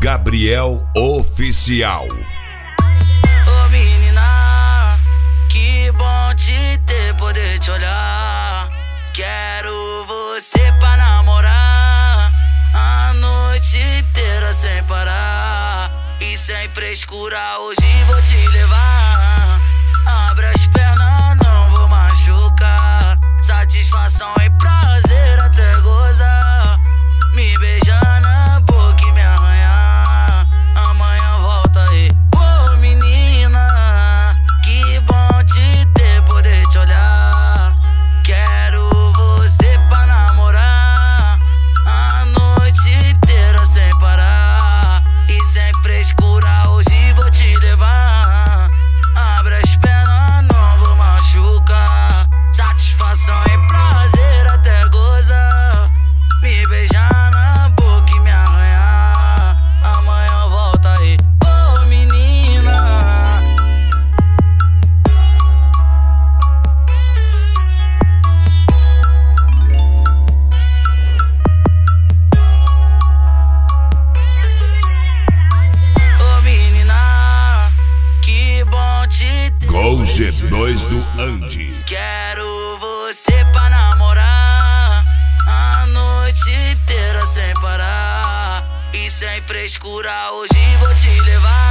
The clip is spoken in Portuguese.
Gabriel Oficial. Ô menina, que bom te ter, poder te olhar. Quero você pra namorar a noite inteira sem parar. E sem frescura hoje vou te levar. Abre as pernas, não vou machucar. Satisfação e prazer até gozar. Me beijar na boca e me arranhar. Amanhã volta aí. Ô menina, que bom te ter, poder te olhar. Quero você pra namorar a noite inteira sem parar. E sem frescura hoje vou te levar. Abre as pernas, não vou machucar. Satisfação e prazer até gozar. Me beijar na boca e me arranhar. Amanhã volta aí. Ô menina, ô menina, que bom te ter. Com o G2 do Andy. Quero você pra namorar a noite inteira sem parar. E sem frescura hoje vou te levar.